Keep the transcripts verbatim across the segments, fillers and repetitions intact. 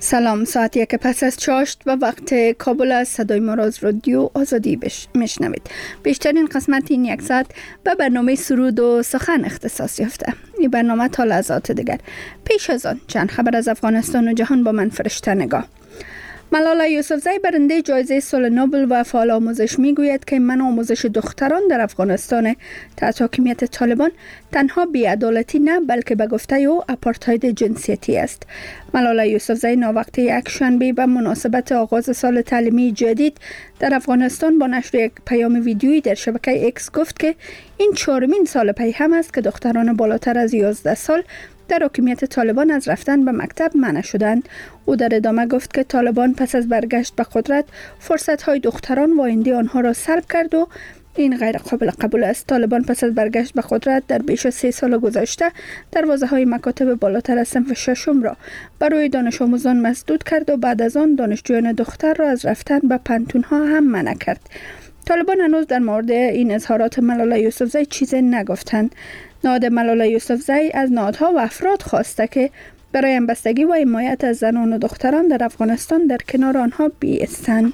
سلام، ساعت یک پس از چاشت و وقت کابل از صدای ما را از رادیو آزادی بش... میشنوید. بیشترین قسمت این یک ساعت به برنامه سرود و سخن اختصاص یافته. این برنامه تا لحظات دیگر. پیش از آن چند خبر از افغانستان و جهان با من فرشته نگاه. ملاله یوسفزی برنده جایزه صلح نوبل و فعال آموزش میگوید که من آموزش دختران در افغانستان تحت حاکمیت طالبان تنها بی‌عدالتی نه بلکه به گفته او آپارتاید جنسیتی است. ملاله یوسفزی ناوقت یک شنبه به مناسبت آغاز سال تعلیمی جدید در افغانستان با نشر یک پیام ویدیویی در شبکه اکس گفت که این چهارمین سال پی هم است که دختران بالاتر از یازده سال در حاکمیت طالبان از رفتن به مکتب منع شدند. او در ادامه گفت که طالبان پس از برگشت به قدرت فرصت‌های دختران و آینده آنها را سلب کرد و این غیر قابل قبول است. طالبان پس از برگشت به قدرت در بیش از سه سال گذشته دروازه‌های مکاتب بالاتر از صنف ششم را برای دانش آموزان مسدود کرد و بعد از آن دانشجویان دختر را از رفتن به پانتون‌ها هم منع کرد. طالبان هنوز در مورد این اظهارات ملاله یوسفزی چیزی نگفتند. نهاد ملاله یوسفزی از نهادها و افراد خواسته که برای همبستگی و حمایت از زنان و دختران در افغانستان در کنار آنها بایستند.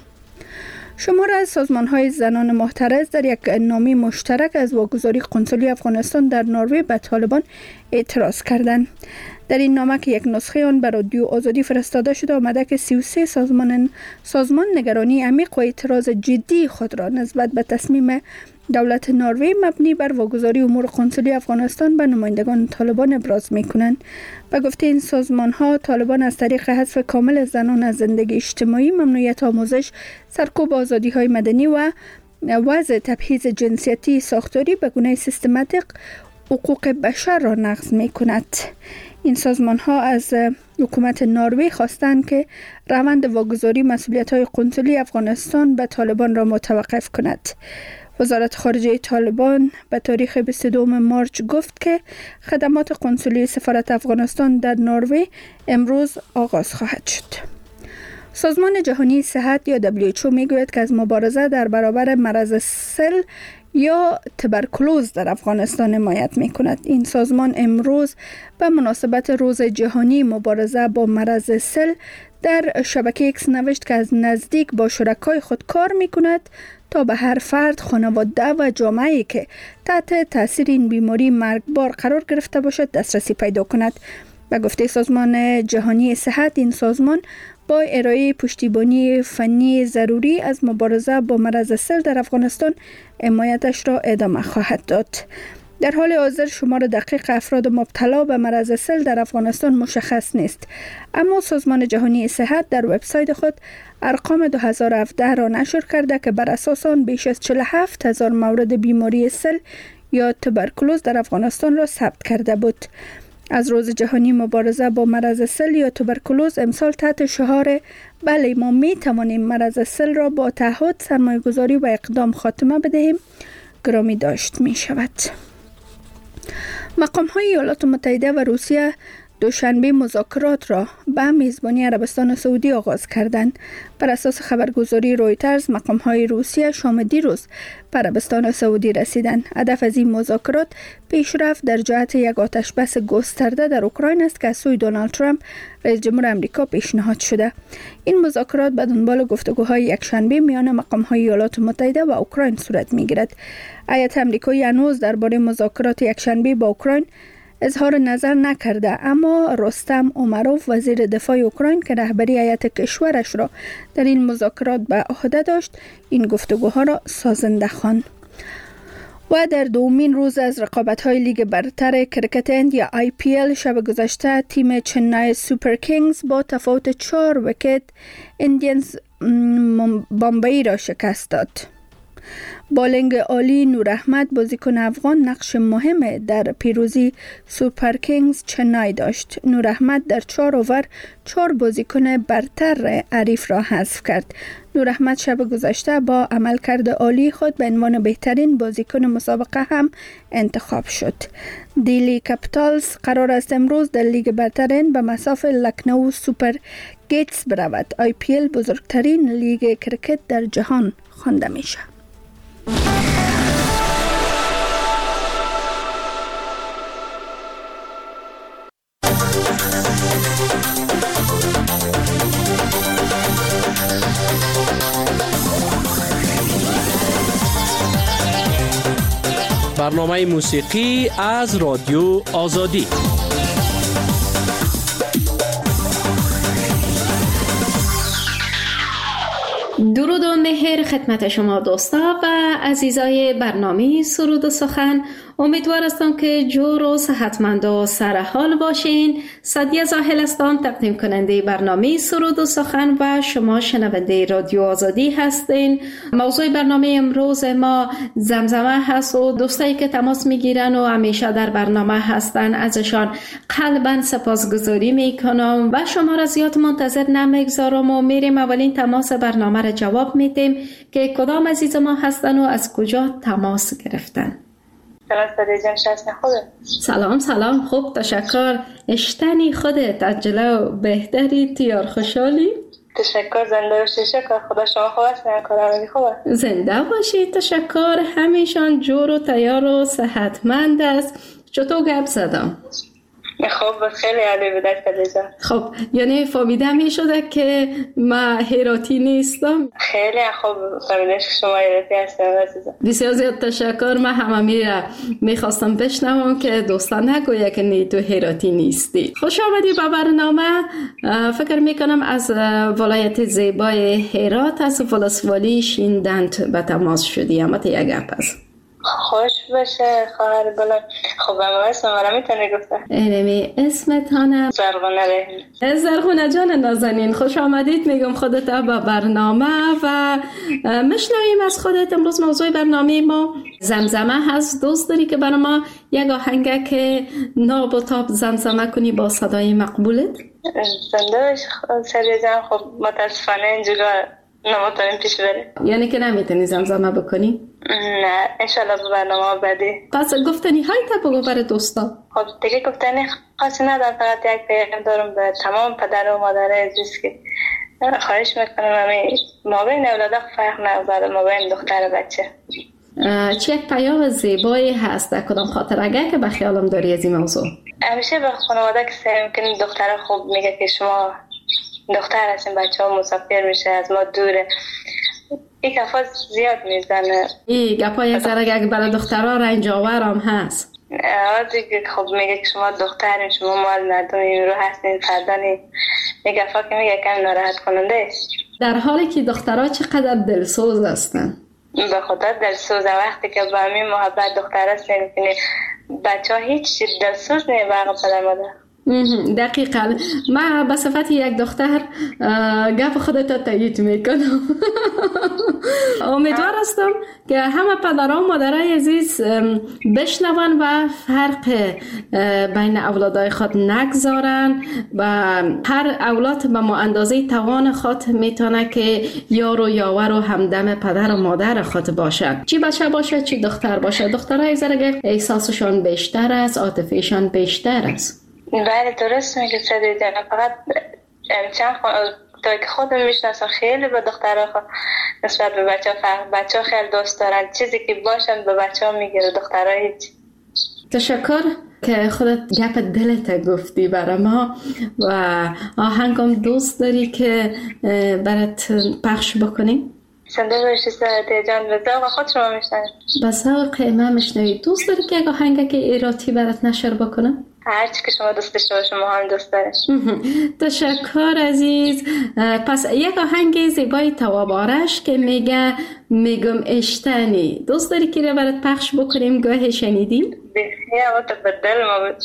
شمار از سازمان‌های زنان محترض در یک نامه مشترک از واگذاری قنسولی افغانستان در نروژ به طالبان اعتراض کردند. در این نامه که یک نسخه آن به رادیو آزادی فرستاده شده آمده که سی و سه سازمان سازمان نگرانی عمیق و اعتراض جدی خود را نسبت به تصمیم دولت نروژ مبنی بر واگذاری امور قنسولی افغانستان به نمایندگان طالبان ابراز می‌کنند. به گفته این سازمان‌ها طالبان از طریق حذف کامل زنان از زندگی اجتماعی، ممنوعیت آموزش، سرکوب آزادی‌های مدنی و وضع تبعیض جنسیتی ساختاری به گونه سیستماتیک حقوق بشر را نقض می‌کند. این سازمان‌ها از حکومت نروژ خواستند که روند واگذاری مسئولیت‌های قنسولی افغانستان به طالبان را متوقف کند. وزارت خارجه طالبان به تاریخ بیست و دوم مارس گفت که خدمات قنسولی سفارت افغانستان در نروژ امروز آغاز خواهد شد. سازمان جهانی صحت یا دبلیو اچ او میگوید که از مبارزه در برابر مرض سل یا تبرکلوز در افغانستان حمایت می‌کند. این سازمان امروز به مناسبت روز جهانی مبارزه با مرض سل در شبکه اکس نوشت که از نزدیک با شرکای خود کار می‌کند تا به هر فرد، خانواده و جامعه‌ای که تحت تاثیر این بیماری مرگبار قرار گرفته باشد دسترسی پیدا کند. به گفته سازمان جهانی صحت، این سازمان با ارائه پشتیبانی فنی ضروری از مبارزه با مرض سل در افغانستان حمایتش را ادامه خواهد داد. در حال حاضر شمار دقیق افراد مبتلا به مرض سل در افغانستان مشخص نیست، اما سازمان جهانی صحت در وبسایت خود ارقام دو هزار و هفده را نشر کرده که بر اساس آن بیش از چهل و هفت هزار مورد بیماری سل یا تبرکلوز در افغانستان را ثبت کرده بود. از روز جهانی مبارزه با مرض سل یا تبرکلوز امسال تحت شعار بله ما می توانیم مرض سل را با تعهد، سرمایه‌گذاری و اقدام خاتمه بدهیم گرامی داشت می شود. مقام‌های ایالات متحده و روسیه دوشنبه مذاکرات را به میزبانی عربستان سعودی آغاز کردند. بر اساس خبرگزاری رویترز، مقام‌های روسیه شام دیروز به عربستان سعودی رسیدند. هدف از این مذاکرات پیشرفت در جهت یک آتش‌بس گسترده در اوکراین است که از سوی دونالد ترامپ رئیس جمهور آمریکا پیشنهاد شده. این مذاکرات به دنبال گفتگوهای یکشنبه میان مقام‌های ایالات متحده و اوکراین صورت می‌گیرد. هیئت آمریکایی هنوز درباره مذاکرات یکشنبه با اوکراین اظهار نظر نکرده، اما رستم اومروف وزیر دفاع اوکراین که رهبری هیئت کشورش را در این مذاکرات به عهده داشت این گفتگوها را سازنده خواند. و در دومین روز از رقابت‌های لیگ برتر کرکت هند یا آی پی ال شب گذشته تیم چنای سوپر کینگز با تفاوت چهار ویکت ایندیانز بامبئی را شکست داد. بالنگ عالی نور احمد بازیکن افغان نقش مهم در پیروزی سوپر کینگز چنای داشت. نور احمد در چهار اوور چهار بازیکن برتر حریف را حذف کرد. نور احمد شب گذشته با عملکرد عالی خود به عنوان بهترین بازیکن مسابقه هم انتخاب شد. دیلی کپیتالز قرار است امروز در لیگ برتر هند به مصاف لکنو سوپر گیتس برود. آی پی ال بزرگترین لیگ کرکت در جهان خوانده میشه. برنامه موسیقی از رادیو آزادی. درود و مهر خدمت شما دوستا و عزیزای برنامه سرود و سخن. امیدوار هستم که جور و صحتمند و سرحال باشین. سعدیه زاهل هستم، تقدیم کننده برنامه سرود و سخن و شما شنونده رادیو آزادی هستین. موضوع برنامه امروز ما زمزمه هست و دوستایی که تماس میگیرن و همیشه در برنامه هستن ازشان قلباً سپاسگزاری میکنم و شما را زیاد منتظر نمیگذارم و میریم اولین تماس برنامه را جواب میدیم که کدام عزیز ما هستن و از کجا تماس گرفتن. سلام سعدیه جان، شهستن خوبه؟ سلام سلام، خوب تشکر. اشتنی خودت عجله و بهتری تیار خوشحالی؟ تشکر، زنده باشی. شکر خدا. شما خوب هستین؟ کارآمدی خوبه؟ زنده باشی، تشکر. همیشان جور و تیار و صحتمند است. چطور گپ زدم؟ خب خیلی عالی بود سعدیه. خب یعنی فهمیده می شده که ما هراتی نیستم؟ خیلی خوب فهمیده که شما هراتی هستید عزیزم. بسیار زیاد تشکر. من هم میره میخواستم بشنوم که دوستان نگویه که نی تو هراتی نیستی. خوش آمدی به برنامه. فکر میکنم از ولایت زیبای هرات از ولسوالی شیندنت به تماس شدی. اما تا یک گپ است. خوش باشه خواهر گلم. خب اما اسم مرا میتونی گفته؟ اینمی اسمتانه زرغونه رحیم. زرغونه جان نازنین، خوش آمدید میگم خودت به برنامه و مشنویم از خودت. امروز موضوع برنامه ما زمزمه هست. دوست داری که برای ما یک آهنگ که ناب و تاب زمزمه کنی با صدای مقبولت؟ زنده باش سعدیه جان. خب متاسفانه اینجا نمیتونیم پیش بره. یعنی که نمیتونی زمزمه بکنی؟ نه انشالله به برنامه بعدی. پس گفتنی های تا بگو برای دوستا. خب دیگه گفتنی خاصی ندارم، فقط یک پیغام دارم به تمام پدر و مادر عزیز که خواهش میکنم همین ما بین اولادا فرق نذاره، ما بین دختر و بچه. چه یک پیام زیبایی هست در کدام خاطر اگر که به خیالم داری از این موضوع؟ همیشه به خانواده که سعی میکنیم دختر خوب میگه که شما دختر هستیم، بچه ها مسافر میشه از ما دوره. این گفا زیاد میزنه. این گفا یک ذره یک برای دخترها رنجاور هم هست. آزی که خب میگه که شما دخترین، شما مال مردم رو هستین فردانی. این گفا که میگه کم ناراحت کننده. در حالی که دخترها چقدر دلسوز هستن. به خدا دلسوز. وقتی که با همین محبت دختر هستین میکنه بچه ها هیچ دلسوز نیه برای پدر مادر. دقیقا. من به صفت یک دختر گپ خودت تایید میکنم. امیدوار هستم که همه پدران و مادرای عزیز بشنون و فرق بین اولادای خود نگذارن و هر اولاد به ما اندازه توان خود میتونه که یار و یاور و همدم پدر و مادر خود باشن، چی بچه باشه چی دختر باشه. دخترای زرگه احساسشان بیشتر است، عاطفیشان بیشتر است. بله درست میگه سعدیه جان. فقط چند تا که خودم میشناسم خیلی به دخترها خود نسبت به بچه ها فرق. بچه ها خیلی دوست دارن چیزی که باشن به بچه ها میگیره، دخترها هیچ. تشکر که خودت گپ دلت گفتی برای ما و آهنگم دوست داری که برات پخش بکنیم؟ زنده باشی سعدیه جان. به ذوق خود شما میشنوید؟ به ذوق من میشنوید. دوست داری که یک آهنگ که ایراتی برات نشر بکنم؟ هرچی که شما دوست داشته باشید ما هم دوست داریم. تشکر عزیز. پس یک آهنگ زیبای تواب آرش که میگه میگم اشتنی، دوست داری که رو برات پخش بکنیم؟ گاه شنیدی؟ بسیار تو به دل ما بود.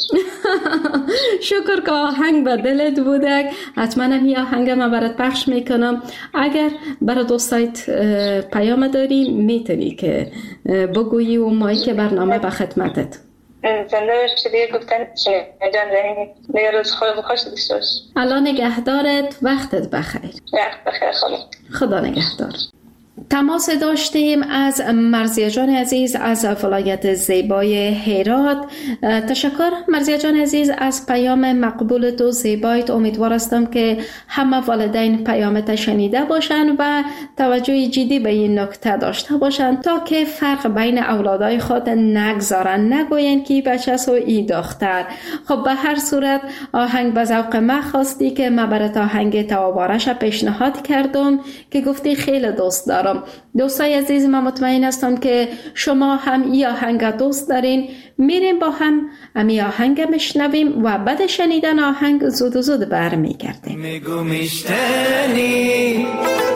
شکر که آهنگ به دلت بوده. حتما هم این آهنگ ما برات پخش میکنم. اگر برای دوستایت پیام داری میتونی که بگویی و مایی که برنامه به خدمتت. زنده باشی. دیگه گفتن جان رحیمی. دیگه روز خود خوش داشته باش. الله نگهدارت. وقتت بخیر. وقت بخیر. خدا خدا نگهدار. تماس داشتیم از مرضیه جان عزیز از ولایت زیبای هرات. تشکر مرضیه جان عزیز از پیام مقبولت و زیبایت. امیدوار هستم که همه والدین پیامت شنیده باشند و توجه جدی به این نکته داشته باشند تا که فرق بین اولادای خود نگذارن، نگوین که بچه سو ای دختر. خب به هر صورت آهنگ به ذوق من خواستی که من برات آهنگ توابارش پیشنهاد کردم که گفتی خیلی دوست دارم دارم. دوستای عزیز، من مطمئن هستم که شما هم این آهنگ دوست دارین. میریم با هم امی آهنگ میشنویم و بعد شنیدن آهنگ زود زود برمیگردیم. میگو میشتنی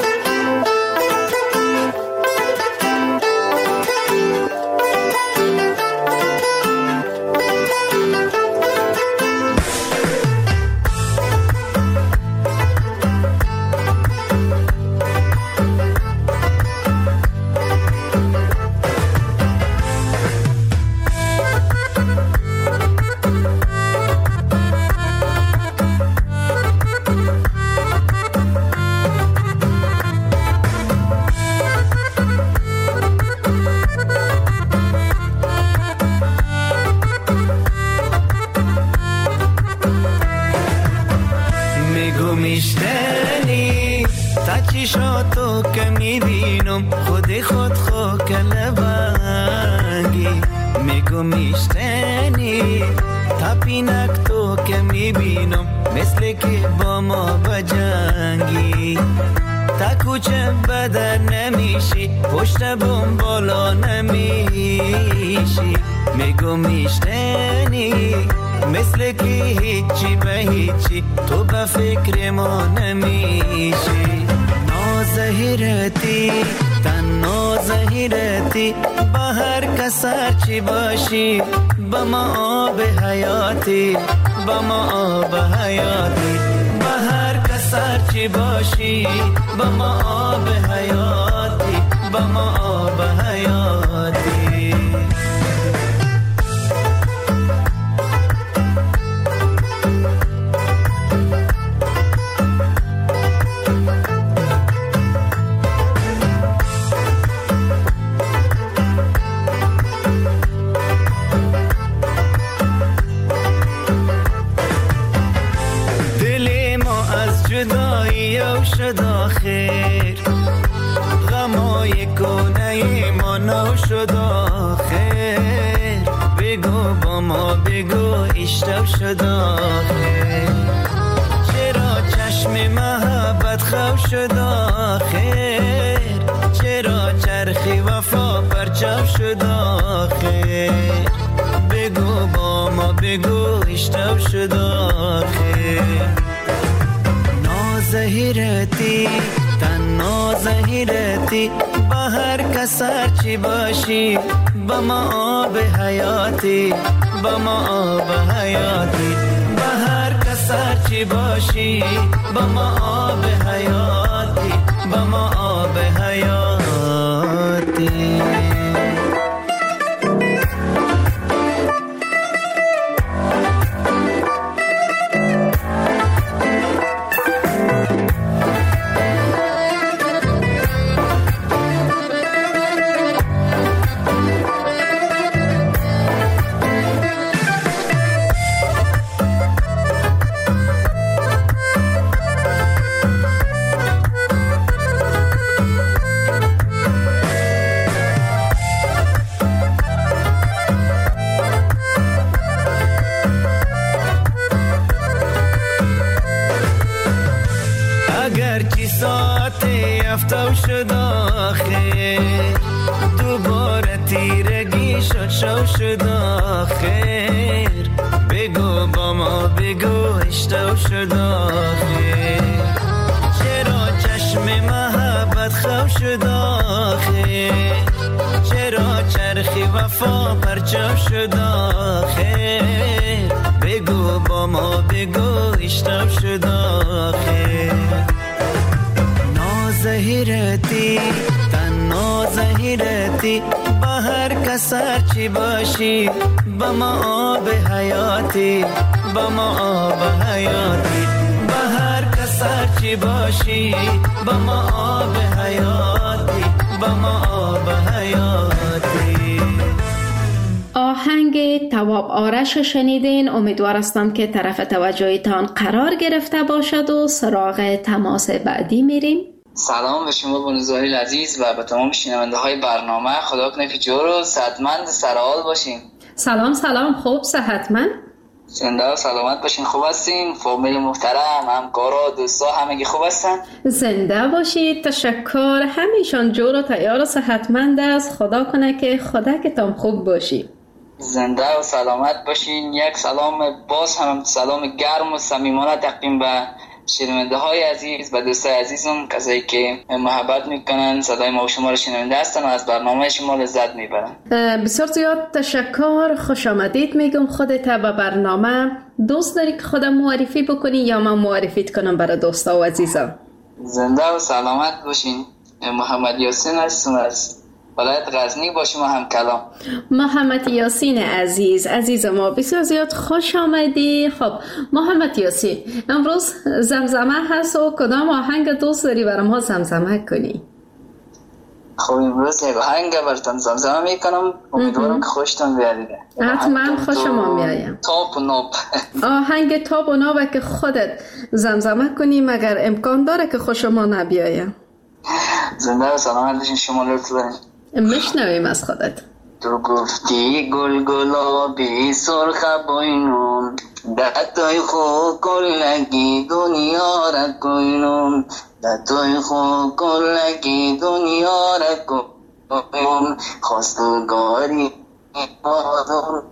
میشتنی تا چشاتو که میبینم خودی خود خو کلبنگی. میگو میشتنی تا پینک تو که میبینم مثل که با ما بجنگی. تا کوچه بدر نمیشی پشت بوم بالا نمیشی. میگو میشتنی مثل که هیچی به هیچی تو به فکر ما نمیشی. نازهیرتی تن نازهیرتی با هر کس هرچی باشی با ما آب حیاتی با ما آب حیاتی. با هر کس هرچی باشی با ما آب حیاتی با ما آب حیاتی. شد آخر غمای کنه ما نو شد آخر. بگو با ما بگو اشتب شد آخر. چرا چشم محبت خو شد آخر. چرا چرخی وفا پرچم شد آخر. بگو با ما بگو اشتب شد آخر. نازهیرتی تن نازهیرتی با هر کس هرچی باشی با ما آب حیاتی با ما آب حیاتی. با هر کس هرچی باشی با ما آب حیاتی با ما آب حیاتی. افتو شد آخر دوباره تیرگی شد شو شد آخر. بگو با ما بگو اشتو شد آخر. چرا چشم محبت خو شد آخر. چرا چرخی وفا پرچم شد آخر. بگو با ما بگو اشتو شد آخر. نازهیرتی تن نازهیرتی با هر کس هرچی باشی با ما آب حیاتی با ما آب حیاتی. با هر کس هرچی باشی با ما آب حیاتی با ما آب حیاتی. آهنگ تواب آرش شنیدین. امیدوار هستم که طرف توجهتان قرار گرفته باشد و سراغ تماس بعدی میریم. سلام به شما بانوزاری عزیز و به تمام شنونده های برنامه. خدا کنه که جور و صحتمند سرحال باشین. سلام سلام، خوب صحتمند. زنده و سلامت باشین. خوب هستین؟ فامیل محترم، همکارا، دوستا همگی خوب هستن؟ زنده باشید. تشکر. همیشان جور و تیار و صحتمند است. خدا کنه که خدا که تام خوب باشی. زنده و سلامت باشین. یک سلام باز هم سلام گرم و صمیمانه تقدیم به شنونده های عزیز و دوستای عزیزم، کسایی که محبت میکنن، صدای ما و شما رو شنونده هستن و از برنامه شما لذت میبرن. بسیار زیاد تشکر. خوش آمدید میگم خودت و برنامه. دوست داری که خودم معرفی بکنی یا من معرفیت کنم برای دوستا و عزیزا؟ زنده و سلامت باشین. محمد یاسین هستم از ولایت غزنی با شما هم کلام. محمد یاسین عزیز عزیز ما، بسیار زیاد خوش آمدی. خب محمد یاسین، امروز زمزمه هست و کدام آهنگ دوست داری برای ما زمزمه کنی؟ خب امروز یک آهنگ براتون زمزمه میکنم، امیدوارم که خوشتون بیاد. حتما خوشم میایم. تاپ و ناب. آهنگ تاپ و ناب که خودت زمزمه کنی مگر امکان داره که خوشم نبیایم؟ زنده و سلامت باشین. شما لطف دارین. میشنویم از خودت. تو گفتی گل گلابی سرخ بوینم، دتای خو کلگی دنیا را کوینم، دتای خو کلگی دنیا را کوینم، خواستگاری آدم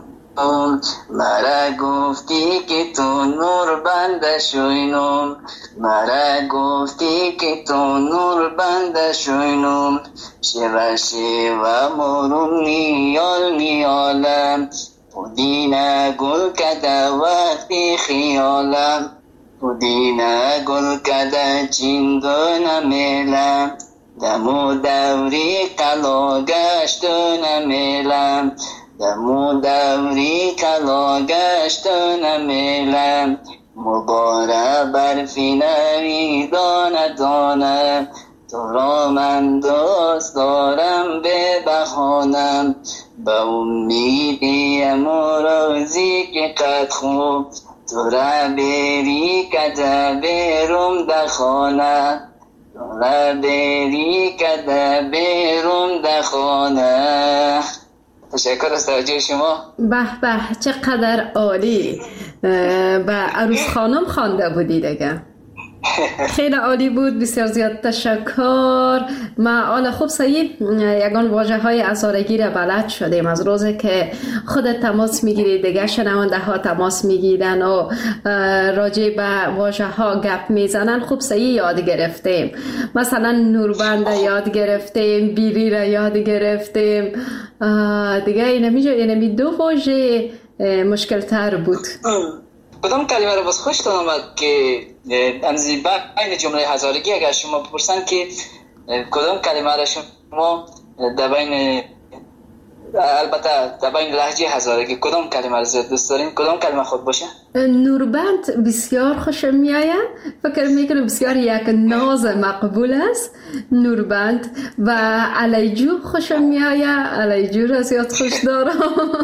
مرا گفتی که تو نور بنده شوینم، مرا گفتی که تو نور بنده شوینم، شیوه شیوه مرون نیال نیالم، پودینه گل کده وقتی خیالم، پودینه گل کده چیندو نمیلم، دمو دوری قلا گشت نمیلم، دمو دوری کلا گشت نمیلم، مباره برفی نوی دانه دانه، تو را من دوست دارم به بهانم، به امیدی امروزی که قد خوب تو را بری کده برم در خانه، تو را بری کده برم در خانه. تشکر از توجه شما. به به چقدر عالی. به عروس خانم خوانده بودی دیگه. خیلی عالی بود. بسیار زیاد تشکر. ما حالا خوب سعید یگان واژه های ازارگی را بلد شدیم از روزی که خودت تماس میگیری، دیگه شنونده ها تماس میگیرن و راجع به واژه ها گپ میزنن. خوب سعید یاد گرفتیم. مثلا نوربند یاد گرفتیم، بیری را یاد گرفتیم دیگه. اینمی اینمی دو واژه مشکل تر بود. کدام کلمه رو باز خوشتون آمد که امزی بین جمله هزارگی اگر شما بپرسن که کدام کلمه رو شما در بین، البته در بین لهجه هزارگی کدام کلمه رو زیاد دوست دارین، کدام کلمه خود باشه؟ نوربند بسیار خوشم میآید. فکر میکنم بسیار یک ناز مقبول است نوربند. و علیجو خوشم میآید. علیجو را زیاد خوش دارم.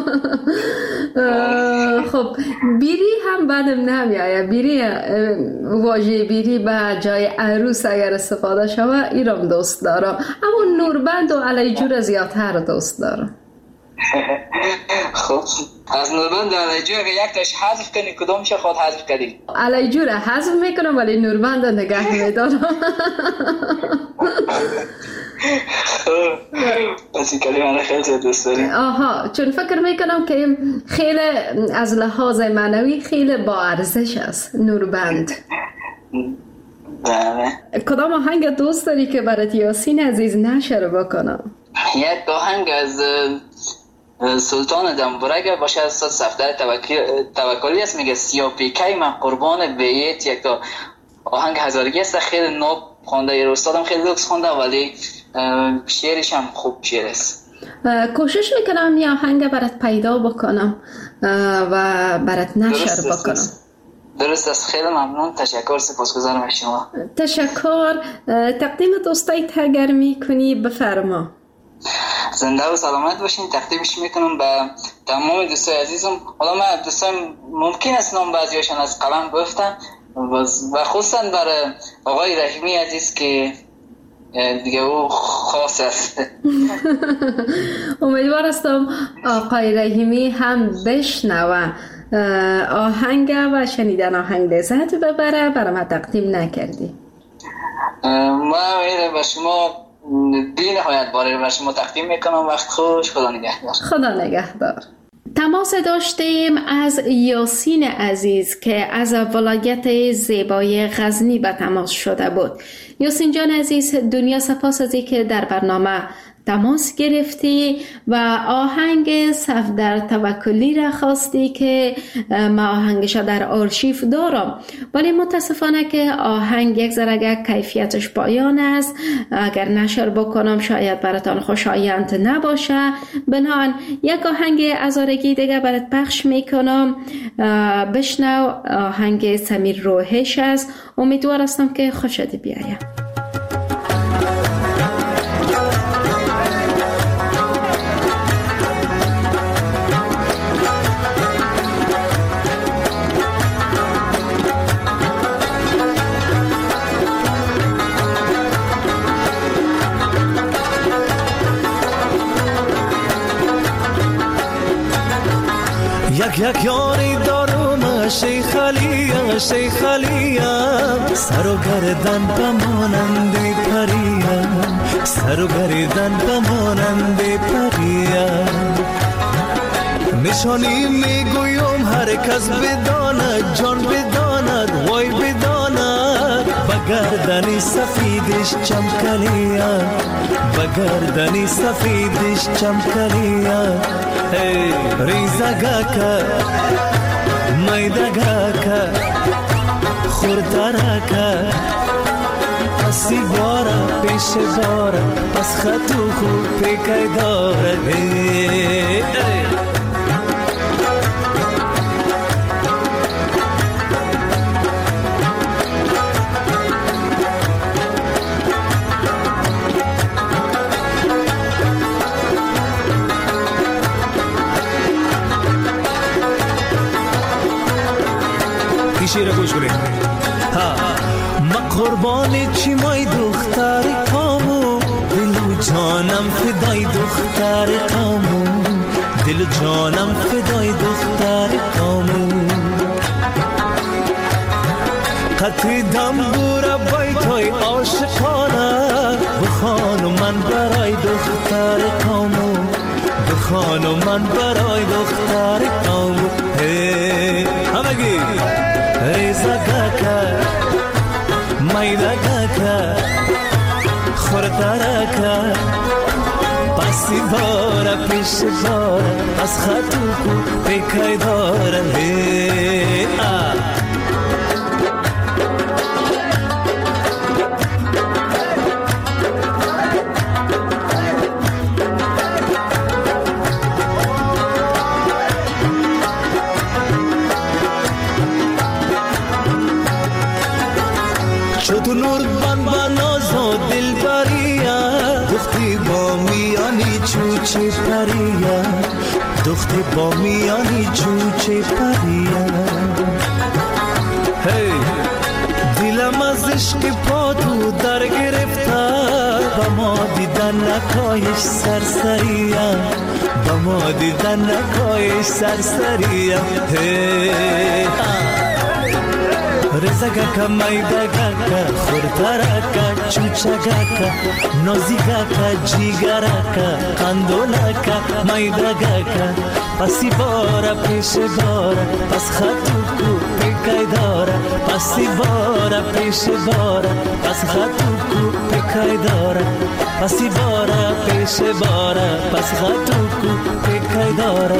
خب بیری هم بدم نمیآید. بیری، واژه بیری به جای عروس اگر استفاده شود ایرام دوست دارم، اما نوربند و علیجو را زیادتر دوست دارم. خب از نوربند و علیجو اگه یک تاش حذف کنی کدومش خود حذف کنی؟ علیجو را حذف میکنم ولی نوربند را نگه میدارم. پس این کلمه را خیلی دوست داریم. آها، چون فکر میکنم که خیلی از لحاظ معنوی خیلی با ارزش است نوربند. بله. کدام آهنگ دوست داری که برات یاسین عزیز نشر بکنم؟ یک آهنگ از سلطان دنبورگ باشه از صفدر توکلی است، میگه سیاه پیکی من قربان بیت. یک تا آهنگ هزارگی است، خیلی ناب خونده، یه استادم خیلی لوکس خونده ولی شعرش هم خوب شعر است. کوشش میکنم یه آهنگ برات پیدا بکنم و برات نشر بکنم. درست است. خیلی ممنون. تشکر. سپاسگزارم از شما. تشکر. تقدیم دوستای اگر میکنی بفرما. زنده و سلامت باشین. تقدیمش میکنم به تمام دوستای عزیزم. حالا من دوستان ممکن است نام بعضیاشون از قلم گفتم و خصوصا برای آقای رحیمی عزیز که دیگه او خاص است. امیدوار هستم آقای رحیمی هم بشنوه آهنگ و شنیدن آهنگ لذت ببره برای ما تقدیم نکردی. ما به شما بی نهایت باره به شما تقدیم میکنم. وقت خوش. خدا نگهدار. خدا نگهدار. تماس داشتیم از یاسین عزیز که از ولایت زیبای غزنی به تماس شده بود. یاسین جان عزیز، دنیا سپاس از که در برنامه تماس گرفتی و آهنگ صفدر توکلی را خواستی که ما آهنگش در آرشیف دارم، ولی متاسفانه که آهنگ یک ذره کیفیتش پایان است. اگر نشر بکنم شاید براتان خوشایند نباشه. بنابراین یک آهنگ ازارگی دیگه برات پخش میکنم. بشنو. آهنگ سمیر روحش است. امیدوار هستم که خوشت بیاید. یک یک یاری دارم شیخ علیم شیخ علیم، سر و گردن بمانند پریم، سر و گردن بمانند پریم. نشانی میگویم هر کس بداند، جان بداند، وای بداند، بگردنی سفیدش چمکلیم، بگردنی سفیدش چمکلیم. ریزگاکا میدگاکا خوردارکا پسی بارا پیش بارا پس خطو خوب پیکای داره. شیر گوش کنید. ها ما قربان چی مای دختر کامو، دل جانم فدای دختر کامو، دل جانم فدای دختر کامو. قطعی دنبور بیتای عاشقانه، بخوانو من برای دختر کامو، بخوانو من برای دختر کامو. همگی ریزگاکا میدگاکا خوردارکا پسی بارا پیش بارا از خطو کو پیکای داره. چطور نور بان باناز و دل بریا، دختی با میانی چوچه پریا، دختی با میانی چوچه پریا. هی دلم از عشق پاتو در گرفته، با ما دیدن نکایش سرسریا، با ما دیدن نکایش سرسریا. هی رزگاکا میدگاکا خوردارکا چوچگاکا نازیگاکا جیگراکا قندولاکا میدگاکا پسی بارا پیش بارا پس خطو کو پیکای دارا، پسی بارا پیش بارا پس خطو کو پیکای دارا، پسی بارا پیش بارا پس خطو کو پیکای دارا.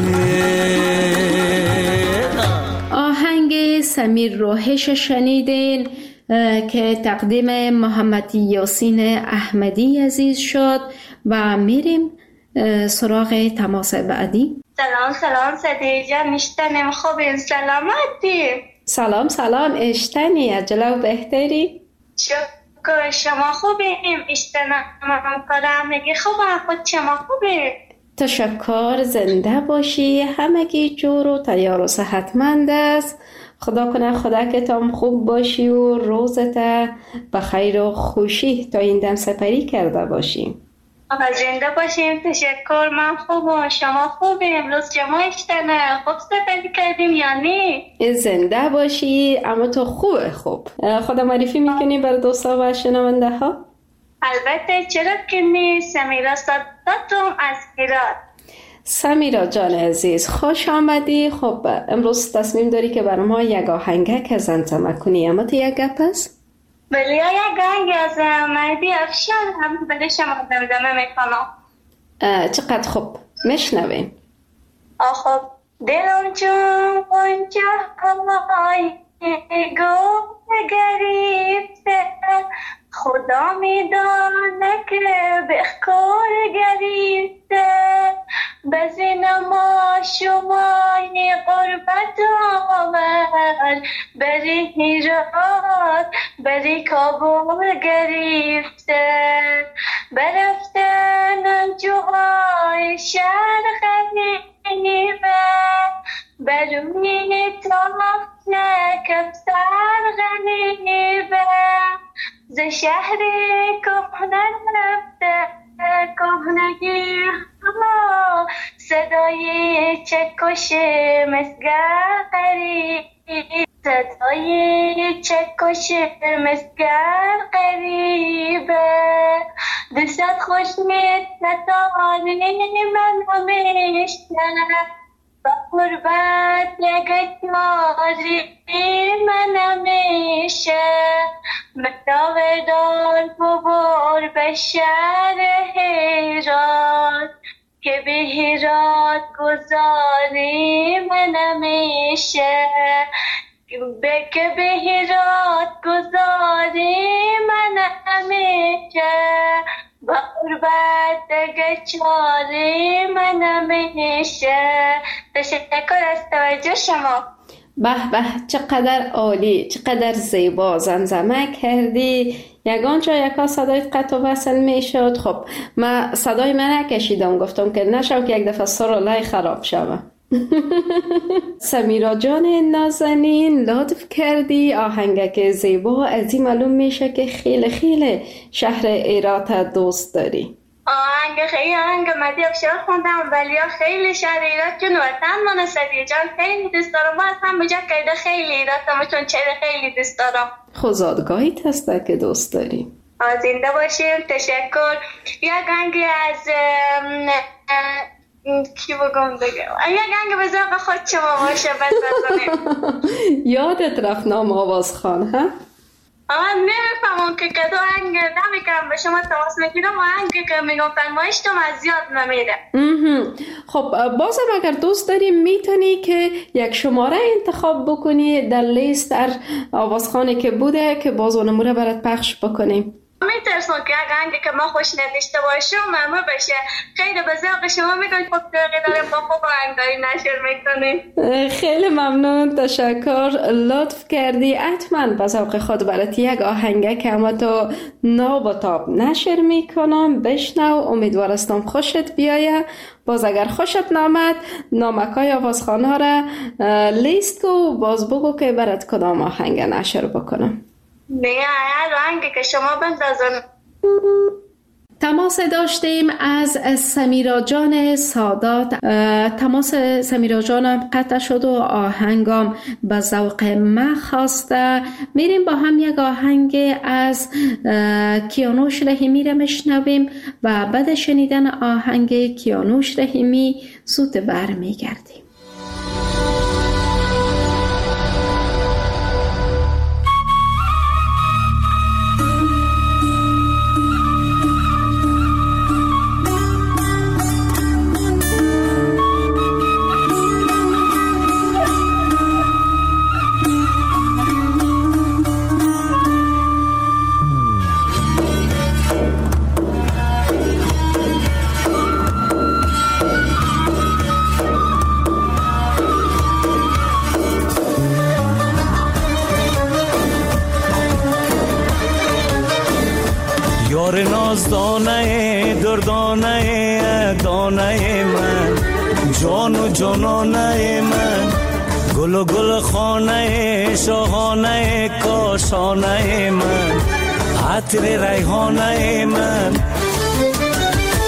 آهنگ سمیر روحش شنیدین که تقدیم محمد یاسین احمدی عزیز شد و میریم سراغ تماس بعدی. سلام سلام صدیق جان، اشتنم خوبین؟ سلامتی؟ سلام سلام اشتنی، عجله و بهتری؟ شکر شما خوبیم؟ اشتنم کنم میگی خوبم، خود شما خوبیم؟ تشکر، زنده باشی، همگی جور و تیار و صحتمند است. خدا کنه خدا که تام خوب باشی و روزت به خیر و خوشی تا این دم سپری کرده باشی. آقا زنده باشیم. تشکر. من خوبم، شما خوبی؟ امروز جمعشتنه خوب صحبت کردیم یا نه؟ زنده باشی. اما تو خوبه. خوب خدا معرفی میکنی بر دوستا و شنونده ها؟ البته چرا که نی. سمیرا صداتم از هرات. سمیرا جان عزیز خوش آمدی. خب امروز تصمیم داری که برای ما یک آهنگک زمزمه کنی. اما تو یک گپ است؟ بله یک آهنگ از مهدی افشار هم بده شما زمزمه میکنم. چقدر خوب. میشنویم. آخه دلم چون قنچه های گل گریفته، خدا میدانه که بخور گریفته، بزنما شمای قربت آمد، بری هیرات بری کابل گریفته، برفتن جوهای شهر غریبه، بروی تاخت کفتر غریبه، ز شهر کهنه رفته کهنگی ما، صدای چکش مسگر غریب، صدای چکش مسگر غریبه، دوست خوش میتنانی من همیشه، با قربت نگهداری من همیشه، مداوه دار ببر به شهر هرات، که به هرات گذاری من همیشه، که به هرات گذاری من همیشه، با قربت دگه چاری من همیشه. تشکر از توجه شما. به به چقدر عالی، چقدر زیبا زمزمه کردی. یگان جا یکا صدایت قطع و وصل می شد. خب من صدای من نکشیدم، گفتم که نشو که یک دفعه سرالای خراب شوه. سمیرا جان نازنین لطف کردی آهنگک زیبا. از این معلوم میشه که خیلی خیلی شهر هرات دوست داری. آهنگ خیلی آهنگ مهدی افشار خوندم، ولی خیلی شهر هرات چون وطن من سدیه جان خیلی دوست دارم. باز هم بجا کده خیلی هرات چون چه خیلی دوست دارم. خزادگاهیت هسته که دوست داری. زنده باشیم. تشکر. یک آهنگ از کی بگم دیگه، یک آهنگ به ذوق خود شما باشه بس بزنیم. یادت رفت نام آوازخان ها؟ آه نمیفهمم که کدو آهنگ نمیکنم به شما تماس میگیرم، آهنگی که میگم فرمایش تو از یاد نمیره. خب بازم اگر دوست داری میتونی که یک شماره انتخاب بکنی در لیست در آوازخانی که بوده که باز اونموره برات پخش بکنیم. میترسم که یک آهنگی که ما خوش نداشته باشم ممنوع بشه. خیلی به ذوق شما میگم خب داریم با خوب آهنگ داری نشر میکنی. خیلی ممنون. تشکر. لطف کردی. حتما به ذوق خود برات یک آهنگه که اما تو ناب و تاب نشر میکنم بشنو. امیدوارستم خوشت بیایه. باز اگر خوشت نامد نامکای آوازخانه را لیست کو، باز بگو که برات کدام آهنگ نشر بکنم. نه هر آهنگی که شما بندازن. تماس داشتیم از سمیرا جان سادات. تماس سمیرا جانم قطع شد و آهنگم به ذوق من خواسته. میریم با هم یک آهنگ از کیانوش رحیمی را میشنویم و بعد شنیدن آهنگ کیانوش رحیمی زود برمیگردیم. یار نازدانه دردانه دانه من، جان و جانانه من، گل و گل خانه شاهانه کاشانه من، عطر ریحانه من،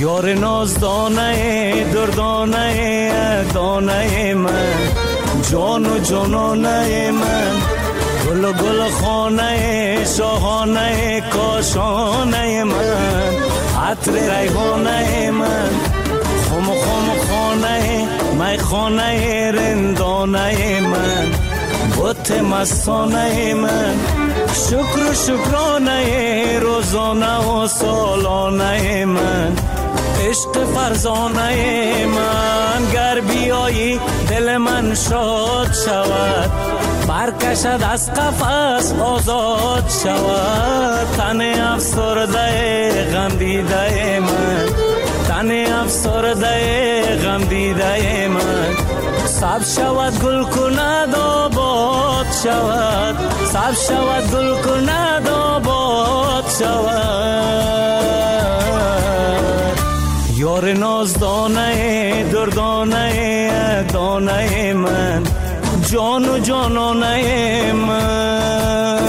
یار نازدانه دردانه دانه من، جان و جانانه من، گل و گل خانه شاهانه کاشانه من، عطر ریحانه من، خم خم خانه می خانه رندانه من، بت مستانه من، شکر و شکرانه روزانه و سالانه من، عشق فرزانه من، گر بیایی دل من شاد شود، برکشد از قفس آزاد شود، تن افسرده غم دیده من، تن افسرده غم دیده من، سبز شود گل کند آباد شود، سبز شود گل کند آباد شود. یار نازدانه دردانه دانه من، جان و جانانه من.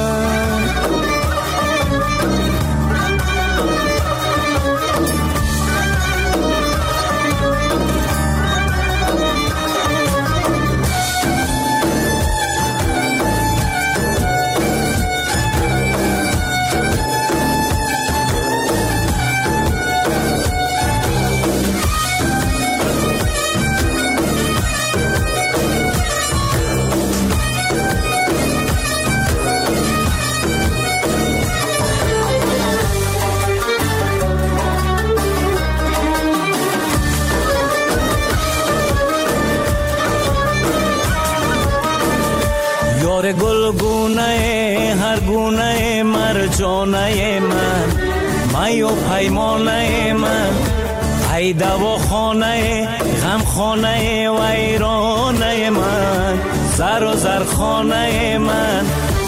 گلگونه هر گونه مرجانه من، می و پیمانه من، ای دواخانه غم خانه و ایرانه من، زر و زرخانه من،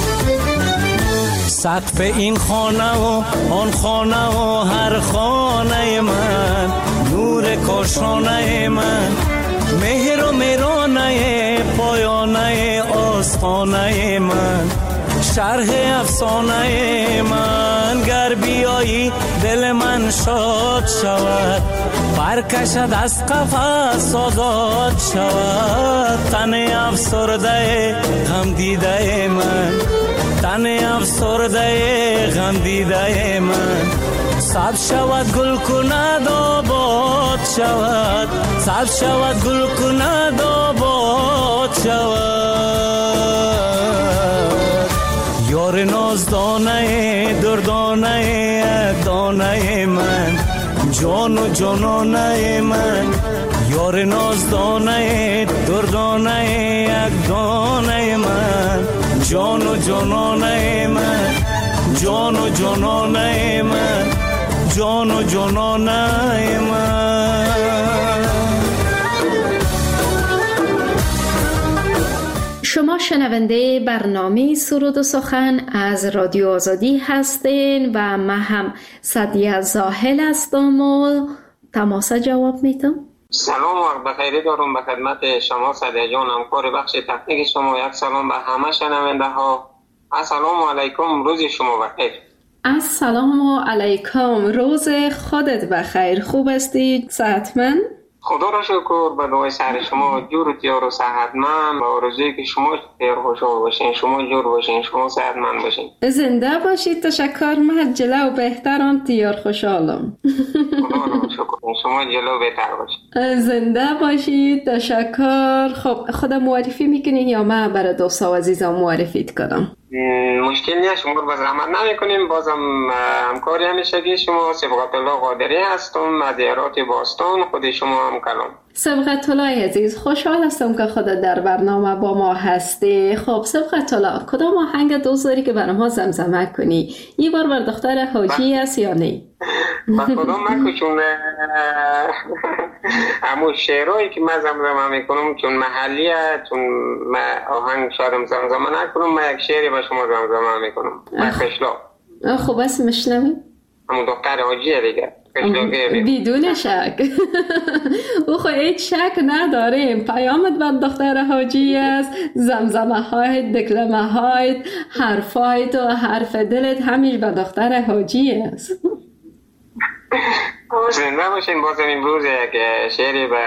سقف این خانه و آن خانه و هر خانه من، نور کاشانه من، مهر و مهرانه پایانه آستانه من، شرح افسانه من، گر بیایی دل من شاد شود، برکشد از قفس آزاد شود، تن افسرده غم دیده من، تن افسرده غم دیده من، سبز شود گل کند آباد شود، سبز شود گل کند آباد شود. یار نازدانه دردانه دانه من، جان و جانانه من، یار نازدانه دردانه یک دانه من، جان و جانانه من، جان و جانانه من، جان و جانانه من. شما شنونده برنامه سرود و سخن از رادیو آزادی هستین و من هم سعدیه زاهل هستم و تماس جواب میتم. سلام و بخیری دارم به خدمت شما سعدیه جان، همکار بخش تکنیک شما. یک سلام به همه شنونده ها. السلام علیکم، روز شما بخیر. السلام علیکم، روز خودت بخیر. خوب هستی؟ صحتمند؟ خدا را شکر، به دعای سر شما جور و تیار و صحتمند و آرزویی که شما تیار خوشحال باشین، شما جور باشین، شما صحتمند باشین. زنده باشید. تشکر. من جلو بهترم، تیار خوشحالم. خدا را شکر، شما جلو بهتر باشید. زنده باشید. تشکر. خب خدا معرفی میکنین یا من برای دوستا و عزیزان معرفیت کنم؟ مشکل نیست، شما رو زحمت نمیکنیم. بازم همکاری همیشگی شما سبقت الله قادری هستم از ایرات باستان. خود شما هم کلام. سبقت الله عزیز، خوشحال هستم که خودت در برنامه با ما هستی. خب سبقت الله، کدام آهنگ دوست داری که برای ما زمزمه کنی؟ این بار بر دختر حاجی است یا نه؟ با کدام نکو، چون همون شعرهایی که من زمزمه میکنم چون محلیه، چون من آهنگ شاید زمزمه نکنم، من یک شعری با شما زمزمه میکنم. من خشلا. خب بس مشنوی؟ همون دختر حاجیه دیگه. بدون شک. او خو هیچ شک نداریم، پیامت بر دختر حاجی است. زمزمه های دکلمه های حرفای تو حرف دلت همیش به دختر حاجی است. زنده باشین. بازم امروز یک شعری به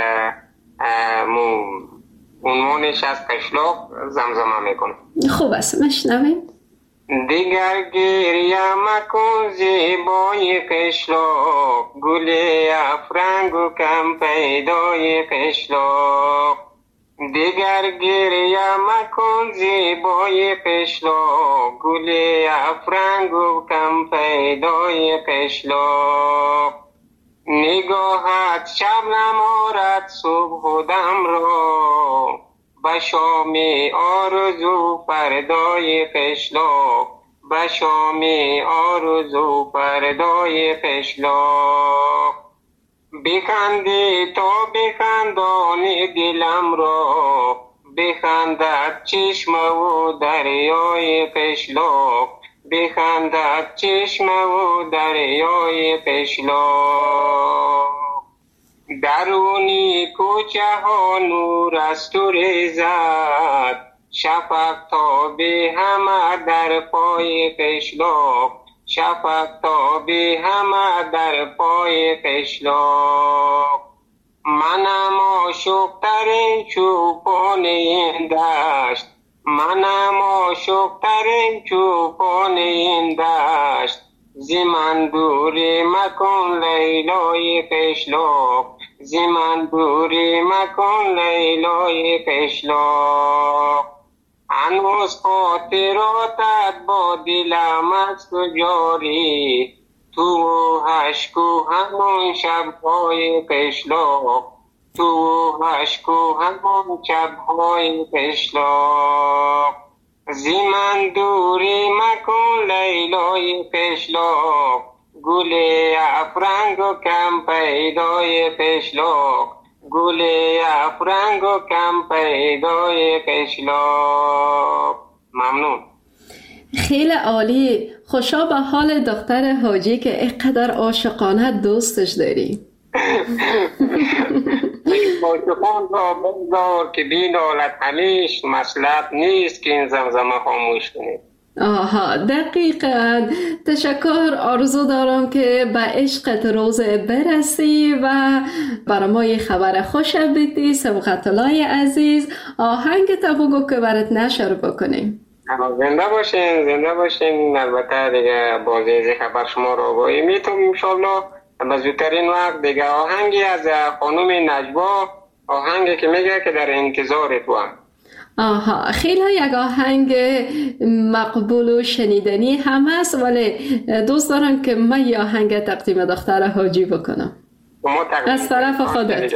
عنوانش از قشلاق زمزمه میکنم. خوب است، مشنویم. دیگر گریه مکن زیبای قشلاق، گل افرنگ و کم پیدای قشلاق. دیگر گریه مکن زیبای قشلاق، گل افرنگ و کم پیدای قشلاق. نگاهت شبنم آرد صبح و دم را، به شام آرزو فردای قشلاق، به شام آرزو فردای قشلاق. بخندی تا بخندانی دلم را، بخندد چشم و دریای قشلاق، بخندد چشم و دریای قشلاق. درونی کوچه ها نور از تو ریزد، شفق تا به همه در پای قشلاق، شفق تا به همه در پای قشلاق. منم عاشق ترین چوپان این دشت، منم عاشق ترین چوپان این دشت. زی من دوری مکن لیلای قشلاق، زی من دوری مکن لیلای قشلاق. هنوز خاطراتت با دلم است جاری، تو اشکو همون شب‌های قشلاق، تو اشکو همون شب‌های قشلاق. زی من دوری مکن لیلای قشلاق، گل افرنگ و کم پیدای قشلاق، گل افرنگ و کم پیدای قشلاق. ممنون. خیلی عالی. خوشا به حال دختر حاجی که اینقدر عاشقانه دوستش داری. عاشقان را بگذار که بین حالت همیش مصلحت نیست که این زمزمه خاموش کنید. آها، دقیقاً. تشکر. آرزو دارم که به عشقت روز برسی و برای ما یه خبر خوش بدی. سبقت الله عزیز، آهنگ تا بگو که برات نشر بکنیم. زنده باشین، زنده باشین. البته دیگه بازی خبر شما رو باید میتونم انشالله به زودترین وقت دیگه آهنگی از خانم نجوا، آهنگی که میگه که در انتظار تو هم. آها، خیلی یک آهنگ مقبول و شنیدنی هم هست، ولی دوست دارم که من یه آهنگ تقدیم دختر حاجی بکنم از طرف خودت.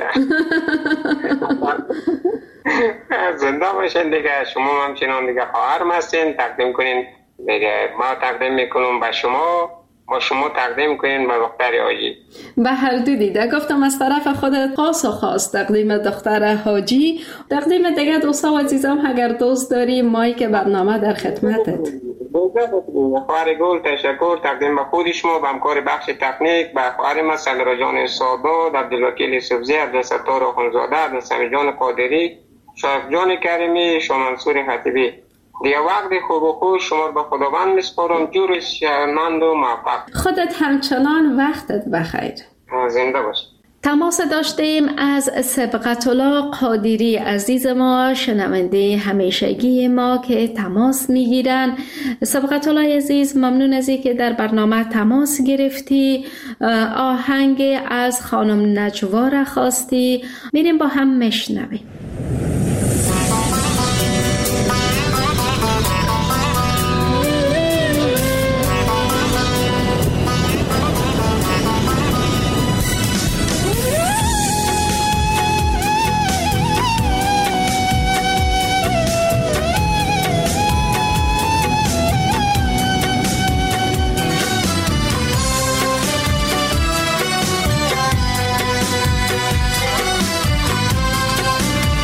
زنده باشین دیگه. شما همچنان دیگه خواهرم هستین، تقدیم کنین دیگه. ما تقدیم میکنم به شما، ما شما تقدیم کنین به دختر حاجی. به هر دو دیده گفتم از طرف خودت خاص و خاص تقدیم دختر حاجی. تقدیم دیگه دوستا و عزیزام اگر دوست داری مایی که برنامه در خدمتت. خواهر گل تشکر. تقدیم به خود شما، به همکار بخش تکنیک، به خواهر ما سلرا جان سادات، عبدالوکیل سبزی، عبدالستار آخونزاده، عبدالسمی جان قادری، شایخ جان کریمی، شما منصور خطیبی. دیگه وقت خوب و خوش شما به خداوند میسپارم. جورش شرمند و موفق. خودت همچنان وقتت بخیر. زنده باش. تماس داشتیم از سبقت الله قادری عزیز ما، شنونده همیشگی ما که تماس میگیرن. سبقت الله عزیز، ممنون از اینکه در برنامه تماس گرفتی. آهنگ از خانم نجوا را خواستی، میریم با هم مشنویم. Thank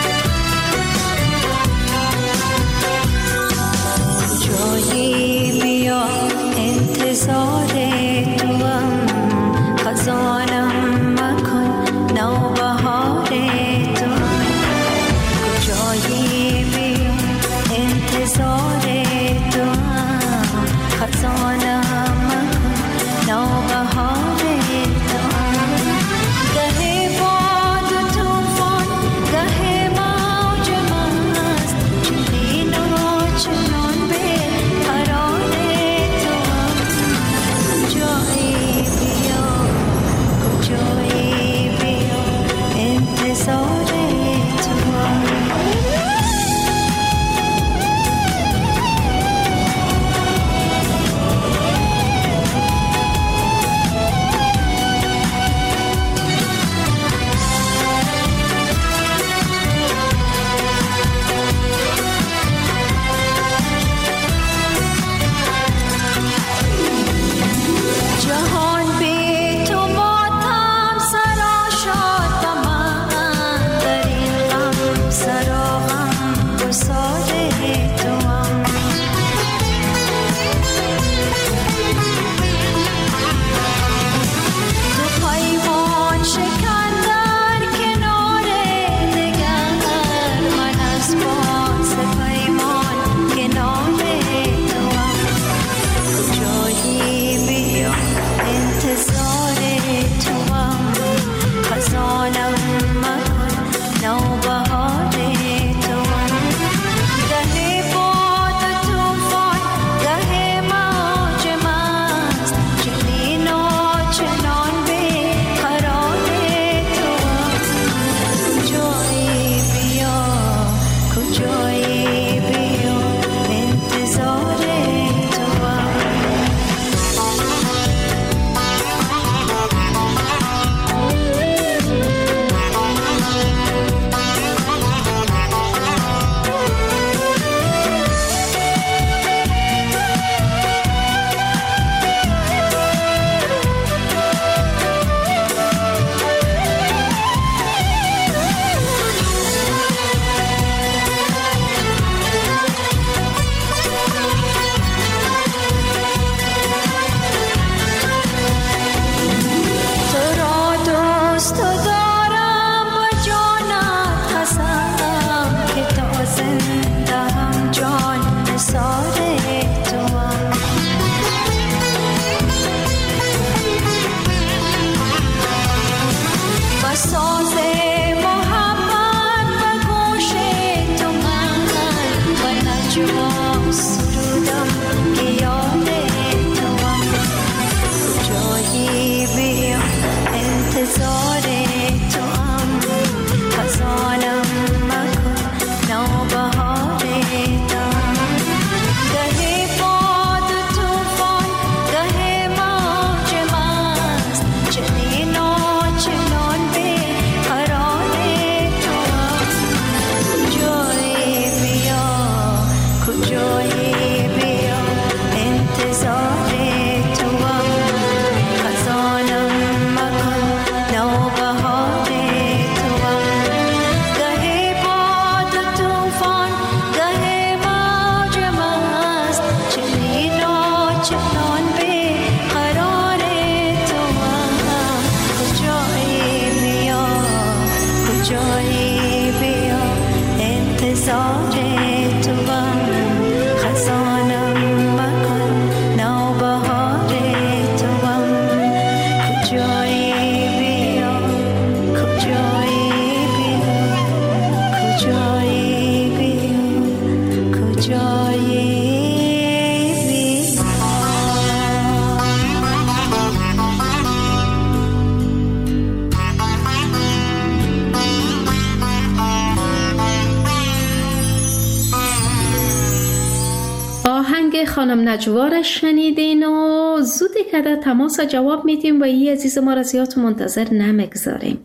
خانم نجوار شنیدین و زودی که در تماس جواب میدیم و یه عزیز ما را زیاد منتظر نمیگذاریم.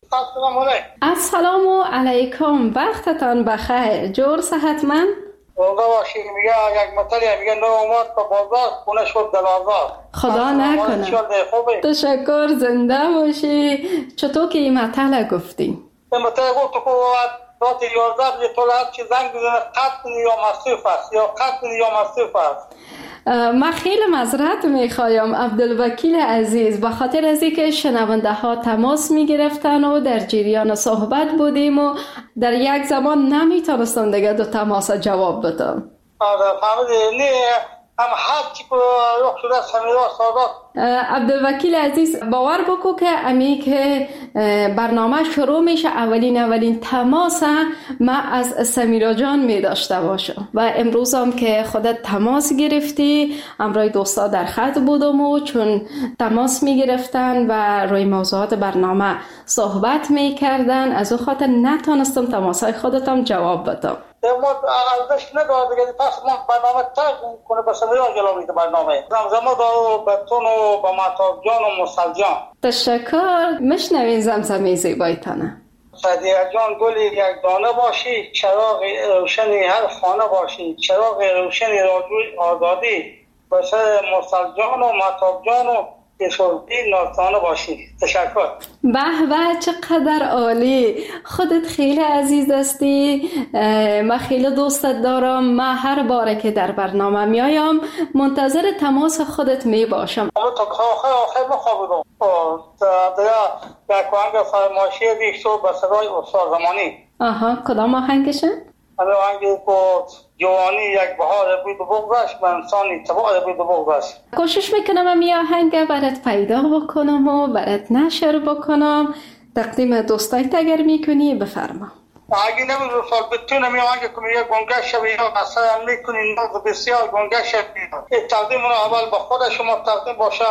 السلام علیکم، وقتتان بخیر، جور صحتمند؟ والله باشی. میگه یک مطلی میگه نو اومد تا بازار خونه شد دلازار. خدا نکنه. تشکر، زنده باشی. چطور که این مطلع گفتی؟ این مطلع گفت که ساعت یازده بجه طول هر چی زنگ بزنه قطع یا مصروف است یا قطع یا مصروف است. من خیلی معذرت میخوایم عبدالوکیل عزیز، به خاطر از اینکه شنونده ها تماس میگرفتن و در جریان صحبت بودیم و در یک زمان نمیتونستم دیگه دو تماس جواب بدم. آره فهمیدی؟ هم حد چی که روح شده سمیرا سادات. عبدالوکیل عزیز باور بکو که امی که برنامه شروع میشه اولین اولین تماس من از سمیرا جان میداشته باشم و امروز هم که خودت تماس گرفتی امروی دوستا در خط بودم و چون تماس میگرفتن و روی موضوعات برنامه صحبت میکردن از اون خاطر نتونستم تماسای خودتم جواب بدم. ما ارزش نداره دیگه، پس ما برنامه تر کنه بس میاد جلو میده برنامه. زمزمه دارو بتون و با مطاب جان و مسل جان. تشکر. مشنوین زمزمه زیبایتانه. صدیق جان گلی یک دانه باشی، چراغ روشنی هر خانه باشی، چراغ روشنی راجوی آزادی، بس مسل جان و مطاب جان و شردی ناستانه باشی. تشکر. به به چقدر عالی، خودت خیلی عزیز هستی، من خیلی دوستت دارم، من هر باره که در برنامه میایم منتظر تماس خودت می باشم. تا آخر آخر بخوابیدم در یک آهنگ فرمایشی ریشتو به صدای استاد زمانی. آها کدام آهنگشه؟ همه آهنگی که جوانی یک بهار بود و بغزش به انسانی تباه بود و بغزش. کوشش میکنم امی آهنگ برات پیدا بکنم و برات نشر بکنم. تقدیم دوستایت اگر میکنی بفرما. اگه نمیدونم سال بتونم یه آهنگ که میگه گنگه شوی یا مثلا میکنی ناز بسیار گنگه شوی. این تقدیم رو اول به خود شما تقدیم باشه،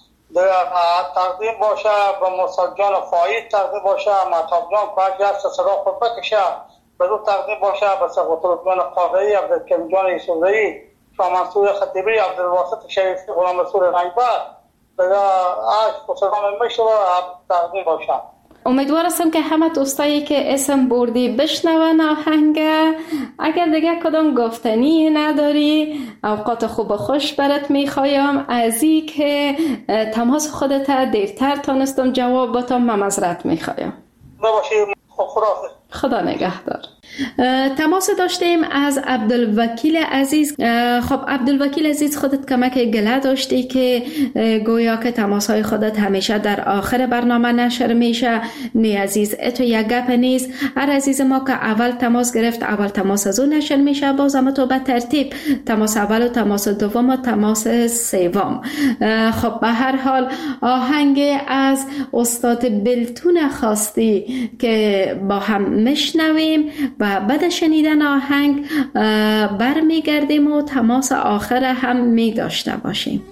تقدیم باشه به مسل جان فایی، تقدیم باشه مطاب جان که هست صدا خود بکشه، بدو تقدیم باشه به سقوط جان قاضی، عبدالکریم جان یوسفزئی، شاه منصور خطیبی، عبدالواسط شریفی، غلام رسول رنگبر، دیگه عشق و سلام میشه تقدیم باشه. امیدوار هستم که همه دوستایی که اسم بردی بشنون آهنگ. اگر دیگه کدام گفتنی نداری اوقات خوب و خوش برات میخوایم. از این که تماس خودت دیرتر تانستم جواب بدم من معذرت میخوایم. بباشی خدا خدا نگهدار. تماس داشتیم از عبدالوکیل عزیز. خب عبدالوکیل عزیز، خودت کمک گله داشتی که گویا که تماس های خودت همیشه در آخر برنامه نشر میشه. نی عزیز اتو یک گپ نیست، هر عزیز ما که اول تماس گرفت اول تماس از اون نشر میشه، باز هم تو به ترتیب تماس اول و تماس دوم و تماس سوم. خب به هر حال آهنگ از استاد بلتون خواستی که با هم مشنویم و بعد شنیدن آهنگ برمیگردیم و تماس آخر هم می داشته باشیم.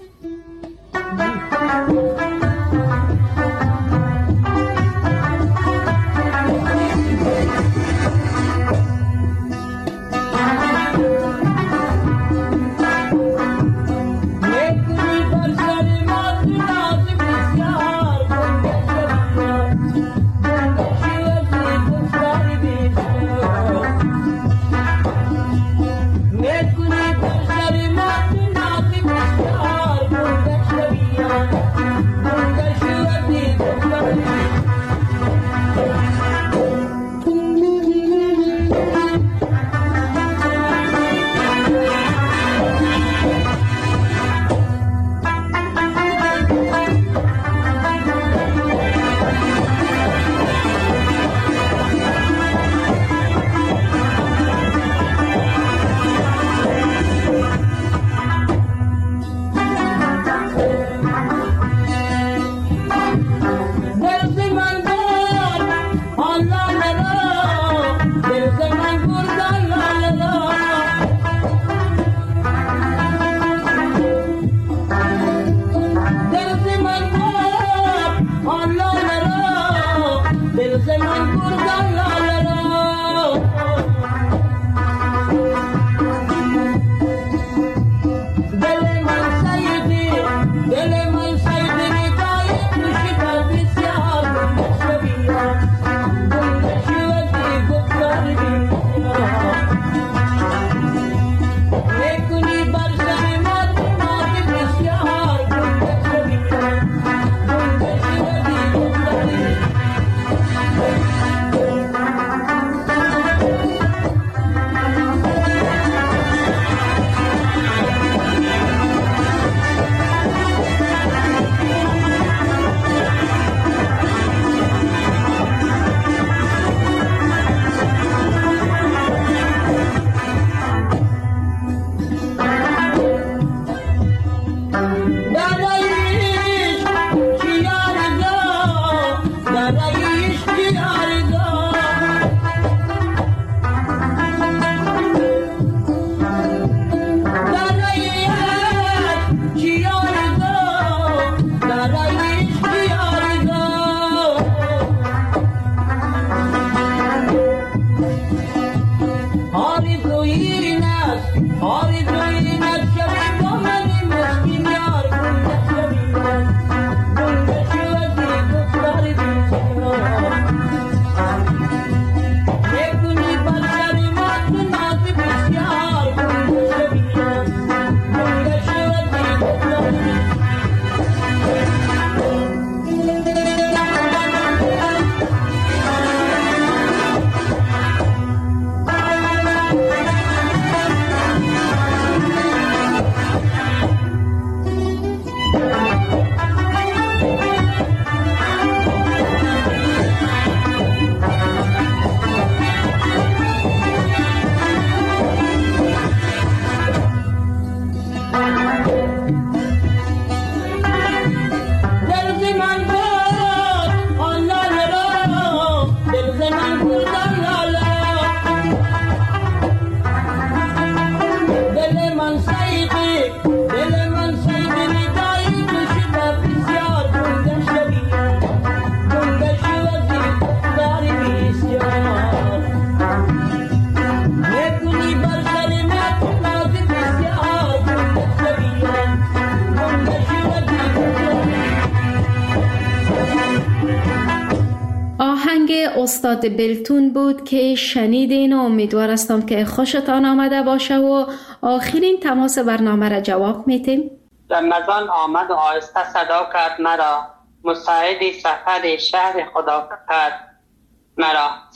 استاد بلتون بود که شنیدین و امیدوار هستم که خوشتان آمده باشه و آخرین تماس برنامه را جواب میتیم. رمضان آمد و آهسته صدا کرد مرا، مساعد سفر شهر خدا کرد مرا.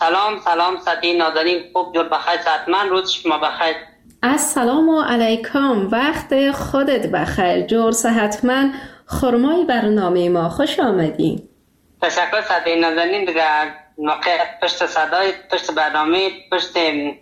سلام سلام سعدی نازنین، خوب جور بخیر، صحتمند، روز شما بخیر. السلام علیکم، وقت خودت بخیر، جور صحتمند. خرمای برنامه ما خوش آمدین. تشکر سعدی نازنین. دیگه واقع پشت صدای پشت برنامه پشت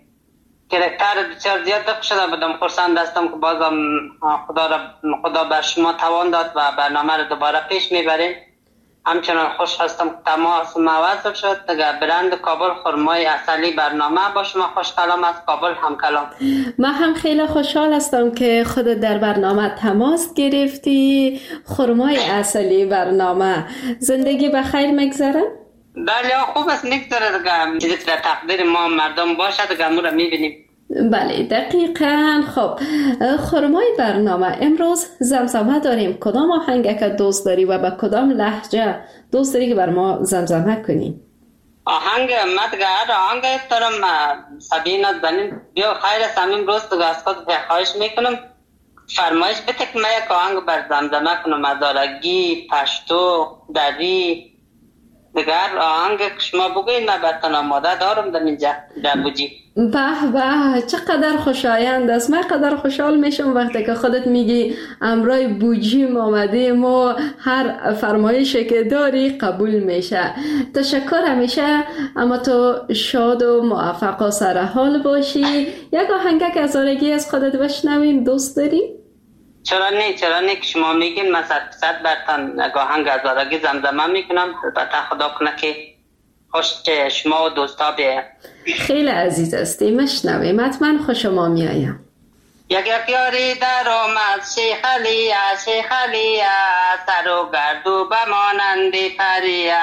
کرکتر بسیار زیاد دق شده بودم. خرسند هستم که بازم خدا را خدا بر شما توان داد و برنامه رو دوباره پیش میبریم. همچنان خوش هستم که تماس موصل شد. دیگه برند کابل خرمای اصلی برنامه با شما خوش کلام از کابل هم کلام. ما هم خیلی خوشحال هستم که خودت در برنامه تماس گرفتی. خرمای اصلی برنامه زندگی بخیر میگذره؟ بله خوب است میگذره دیگه. چیزی که در تقدیر ما مردم باشه دیگه ما رو میبینیم. بله دقیقاً. خب خرمای برنامه امروز زمزمه داریم. کدام آهنگ که دوست داری و با کدام لهجه دوست داری که بر ما زمزمه کنی؟ آهنگ ما دیگه هر آهنگ دارم. سبینا بنین بیا خیر سمیم روز دیگه از خود خواهش میکنم فرمایش بده که من یک آهنگ بر زمزمه کنم. ازارگی، پشتو، دری دیگه هر آهنگ که شما بگوید من برتن آماده دارم در اینجا در بوجی. به به چقدر خوشایند است. من قدر خوشحال میشم وقتی که خودت میگی امرای بوجیم آمدیم و هر فرمایشی که داری قبول میشه. تشکر همیشه. اما تو شاد و موفق و سرحال باشی. یک آهنگک ازارگی از خودت بشنویم دوست داری؟ چرا نه چرا نه که شما میگین من صد صد برتن آهنگ ازارگی زمزمه میکنم. البته خدا کنه که خوش شما و دوستا بیاید. خیلی عزیز استی مشنویم حتما خوش ما میایم. یک یک یاری در آمد شیخ علیه شیخ علیه سر و گردو بمانند پریه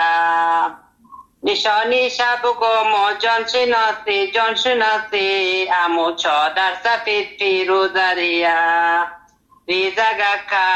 نشانی شب و گم و جان شناسی جان شناسی امو چادر سفید پیروزریه ریزگکا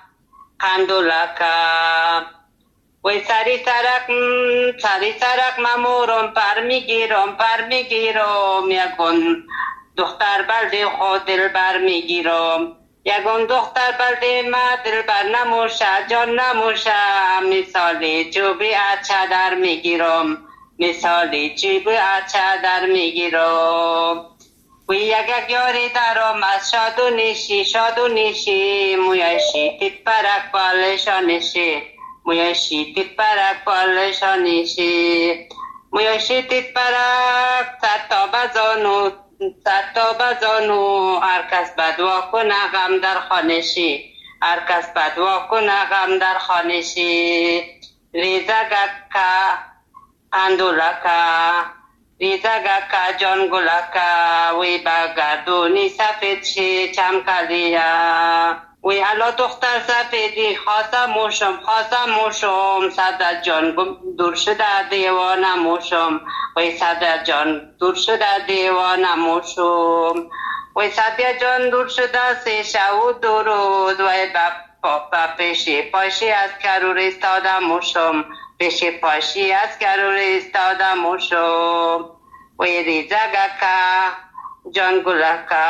قندولکا وی سری سرک سری سرک ممورم پر میگیرم پر میگیرم یکون دختر بلده خود دل بر میگیرم یکون دختر بلده ما دل بر نموشه جان نموشه مثالی چوبی اچه در میگیرم مثالی چوبی اچه در میگیرم وی یک یک یاری درم از شاد و نیشی شاد و نیشی مویشی تیت پرک بالشانشی مویشی تیت پرک بالشانشی مویشی تیت پرک ست تا بزانو ست تا بزانو هرکس بدوا کنه غم در خانشی هرکس بدوا کنه غم در خانشی ریزگکا اندولکا ریزگکا جان گلکا وی بگردونی سفید شی چمکلیا وی علا دختر سفیدی خواستم موشم خواستم موشم صدر جان دور شده دیوانم موشم وی صدر جان دور شده دیوانم موشم وی صدر جان دور شده سی شو درود وی با پیشی پاشی از کرور استادم موشم پیشی پاشی از کرور استادم موشم وی ریزگکا جان گلکا.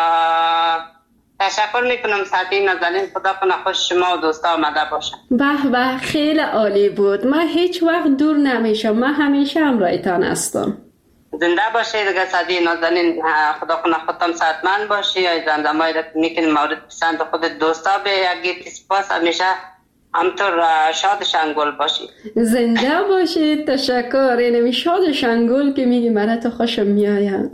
تشکر میکنم سعدی نازنین. خدا کنه خوش شما و دوستا آمده باشم. به به خیلی عالی بود. من هیچ وقت دور نمیشم. من همیشه همراهتان هستم. زنده باشی دیگه سعدی نازنین. خدا کنه خودتان صحتمند باشی. یا زندمایی را میکنی مورد پسند خودت دوستا به یکی سپاس همیشه همطور شاد شنگول باشی. زنده باشی. تشکر. اینمی شاد شنگول که میگی من تو خوشم میایم.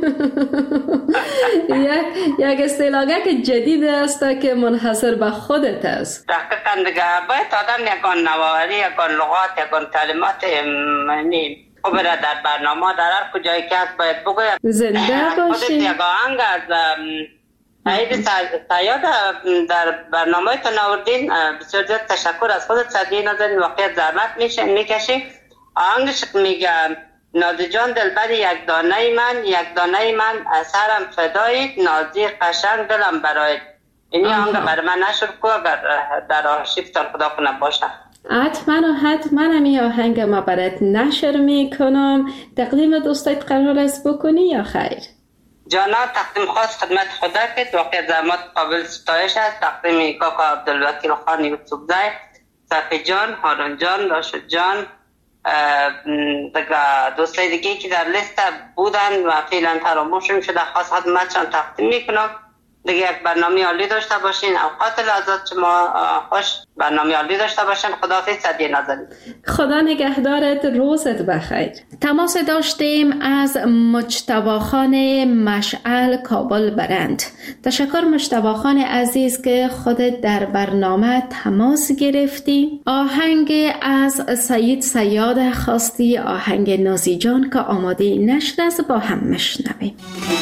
یک یک اصطلاحی که جدید است که منحصر به خودت است. دقیقاً دیگه باید آدم یکان نواری یکان لغات یکان کلمات یعنی خوب را در برنامه در هر کجایی که هست باید بگوید. زنده باشی. خودت یک آهنگ از عید سیاد در برنامه تان آوردین. بسیار زیاد تشکر از خودت سعدی نازنین. واقعیت زحمت میکشی. آهنگش میگه نازی جان دلبر یک دانه من یک دانه من سرم فدایید نازی قشنگ دلم برایید. این آهنگ برای من نشر کو اگر در آرشیفتان خدا کنه باشه. حتما و حتما همی آهنگ ما برات نشر میکنم. تقدیم دوستایت قرار است بکنی یا خیر؟ جانا تقدیم خاص خدمت خدا که واقع زحمت قابل ستایش است. تقدیم کاکا عبدالوکیل خان یوسفزای، صفی جان، هارون جان، راشد جان، دیگه دوستای دیگه که در لیست بودن و فعلا فراموش شده خاص خدمتشان تقدیم میکنم. دیگه یک برنامه عالی داشته باشین. اوقات لحظات شما خوش. برنامه عالی داشته باشین. خداحافظ سعدیه نازنین. خدا نگهدارت. روزت بخیر. تماس داشتیم از مجتبی خان مشعل کابل برند. تشکر مجتبی خان عزیز که خودت در برنامه تماس گرفتی. آهنگ از سید صیاد خواستی، آهنگ نازی جان که آماده نشر است، با هم مشنویم.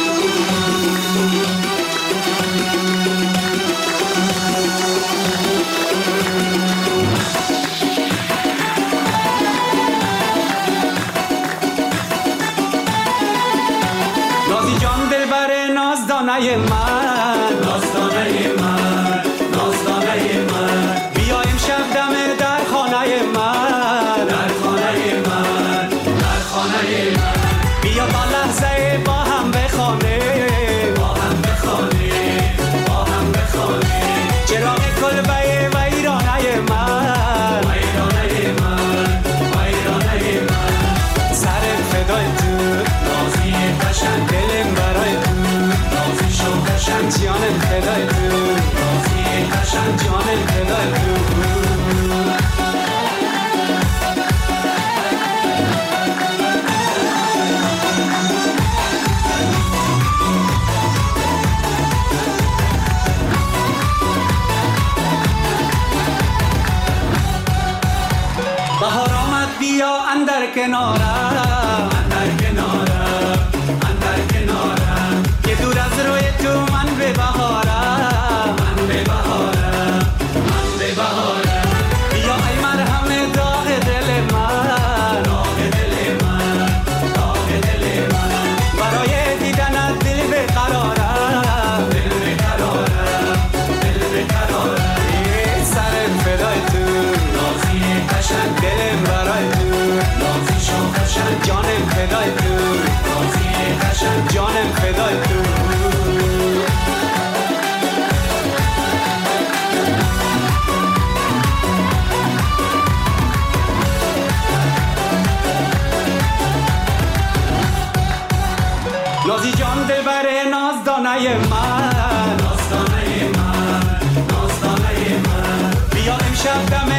نازدانه من، نازدانه من، نازدانه من، بیا امشب دم در خانه من، در خانه من، در خانه من، بیا تا لحظه با هم بخوانه، با هم بخوانه، با هم بخوانه، چراغ کلبه ویرانه من، ویرانه من، ویرانه من، سر فدای تو نازی قشنگ، دلم برای تو قشنگ، جانم فدای تو نازی قشنگ، جانم فدای تو. بهار آمد بیا اندر کنارم، اندر کنارم، اندر کنارم، که دور از روی تو من به بهارم، من به بهارم، من به بهارم، بیا ای مرهم داغ دل من، داغ دل من، داغ دل من، برای دیدنت دل بقرارم، دل بقرارم، دل بقرارم، سر فدای تو نازی قشنگ، دلم برای تو نازی شو قشنگ، جانم فدای تو نازی قشنگ، جانم فدای تو. نازی جان دلبر نازدانه من، نازدانه من، نازدانه من، بیا امشب دم